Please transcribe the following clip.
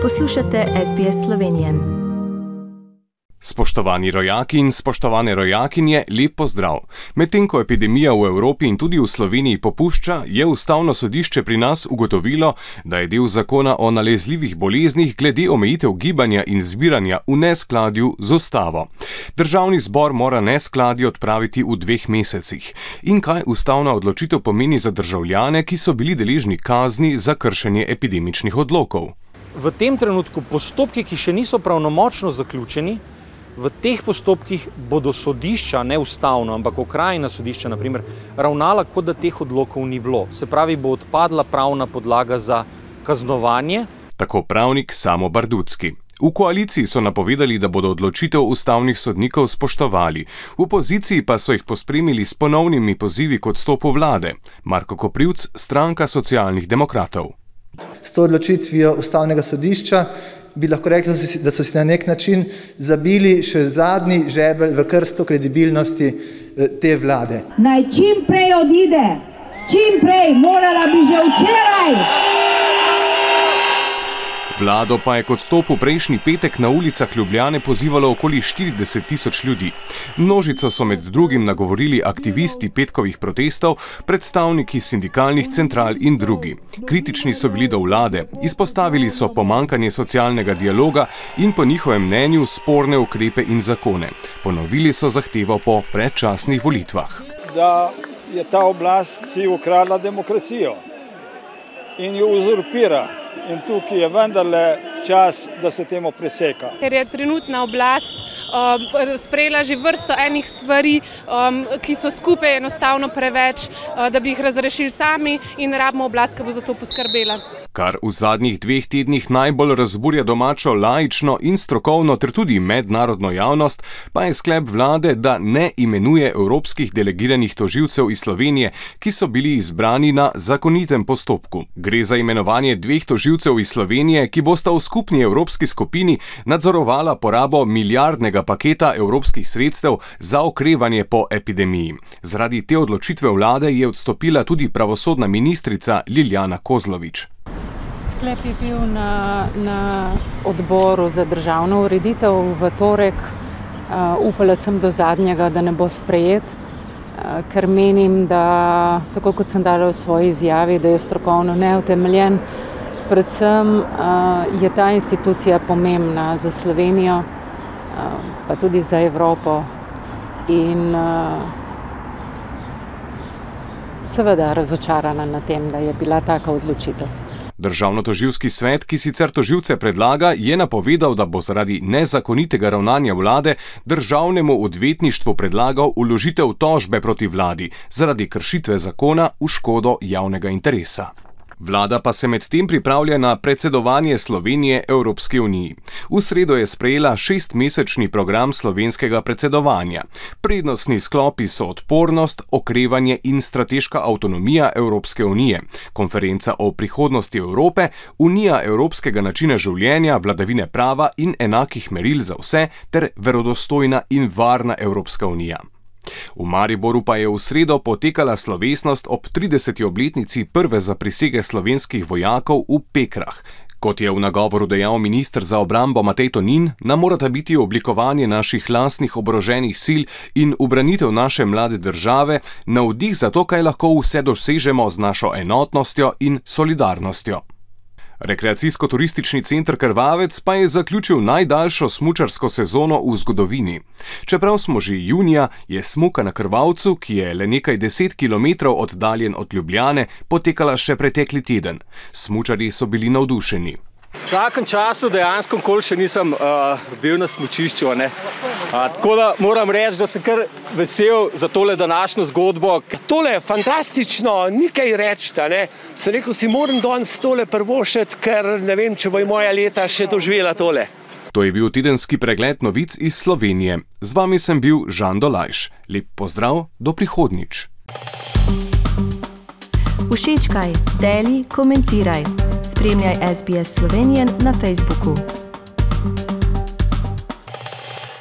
Poslušate SBS Slovenijo. Spoštovani rojaki in spoštovane rojakinje, lep pozdrav. Medtem ko epidemija v Evropi in tudi v Sloveniji popušča, je Ustavno sodišče pri nas ugotovilo, da je del zakona o nalezljivih boleznih glede omejitev gibanja in zbiranja v neskladju z ustavo. Državni zbor mora neskladje odpraviti v 2 mesecih. In kaj ustavna odločitev pomeni za državljane, ki so bili deležni kazni za kršenje epidemičnih odlokov? V tem trenutku postopki, ki še niso pravnomočno zaključeni, v teh postopkih bodo sodišča, ne ustavno, ampak okrajna sodišča, naprimer, ravnala, kot da teh odlokov ni bilo. Se pravi, bo odpadla pravna podlaga za kaznovanje. Tako pravnik Samo Bardutzky. V koaliciji so napovedali, da bodo odločitev ustavnih sodnikov spoštovali. V opoziciji pa so jih pospremili s ponovnimi pozivi k odstopu vlade. Marko Koprivc, stranka Socialnih demokratov. S to odločitvijo ustavnega sodišča bi lahko rekli, da so si na nek način zabili še zadnji žebelj v krsto kredibilnosti te vlade. Naj čim prej odide, čim prej, morala bi že včeraj. Vlado pa je k odstopu prejšnji petek na ulicah Ljubljane pozivalo okoli 40 tisoč ljudi. Množico so med drugim nagovorili aktivisti petkovih protestov, predstavniki sindikalnih central in drugi. Kritični so bili do vlade, izpostavili so pomanjkanje socialnega dialoga in po njihovem mnenju sporne ukrepe in zakone. Ponovili so zahtevo po predčasnih volitvah. Da je ta oblast si ukradla demokracijo in jo uzurpira. In tukaj je vendarle čas, da se temu preseka. Ker je trenutna oblast sprejela že vrsto enih stvari, ki so skupaj enostavno preveč, da bi jih razrešili sami in rabimo oblast, ki bo za to poskrbela. Kar v zadnjih 2 tednih najbolj razburja domačo laično in strokovno ter tudi mednarodno javnost, pa je sklep vlade, da ne imenuje evropskih delegiranih tožilcev iz Slovenije, ki so bili izbrani na zakonitem postopku. Gre za imenovanje 2 tožilcev iz Slovenije, ki bosta v skupni evropski skupini nadzorovala porabo milijardnega paketa evropskih sredstev za okrevanje po epidemiji. Zaradi te odločitve vlade je odstopila tudi pravosodna ministrica Liljana Kozlovič. Sklep je bil na odboru za državno ureditev v torek. Upala sem do zadnjega, da ne bo sprejet, ker menim, da, tako kot sem dala v svoji izjavi, da je strokovno neutemeljen. Predvsem je ta institucija pomembna za Slovenijo, pa tudi za Evropo in seveda razočarana na tem, da je bila taka odločitev. Državnotožilski svet, ki sicer tožilce predlaga, je napovedal, da bo zaradi nezakonitega ravnanja vlade državnemu odvetništvu predlagal vložitev tožbe proti vladi zaradi kršitve zakona v škodo javnega interesa. Vlada pa se medtem pripravlja na predsedovanje Slovenije Evropski uniji. V sredo je sprejela 6-mesečni program slovenskega predsedovanja. Prednostni sklopi so odpornost, okrevanje in strateška avtonomija Evropske unije, konferenca o prihodnosti Evrope, unija evropskega načina življenja, vladavine prava in enakih meril za vse ter verodostojna in varna Evropska unija. V Mariboru pa je v sredo potekala slovesnost ob 30. obletnici prve zaprisege slovenskih vojakov v Pekrah. Kot je v nagovoru dejal minister za obrambo Matej Tonin, nam morata biti oblikovanje naših lastnih oboroženih sil in ubranitev naše mlade države navdih za to, kaj lahko vse dosežemo z našo enotnostjo in solidarnostjo. Rekreacijsko-turistični center Krvavec pa je zaključil najdaljšo smučarsko sezono v zgodovini. Čeprav smo že junija, je smuka na Krvavcu, ki je le nekaj 10 kilometrov oddaljen od Ljubljane, potekala še pretekli teden. Smučarji so bili navdušeni. V takem času dejansko nikoli še nisem bil na smučišču. Tako da moram reči, da sem kar vesel za tole današnjo zgodbo. Tole je fantastično, ni kaj reči. Sem rekel, si moram danes tole privoščiti, ker ne vem, če bo moja leta še doživela tole. To je bil tedenski pregled novic iz Slovenije. Z vami sem bil Žan Dolajš. Lep pozdrav, do prihodnjič. Všečkaj, deli, komentiraj. Spremljaj SBS Slovenijo na Facebooku.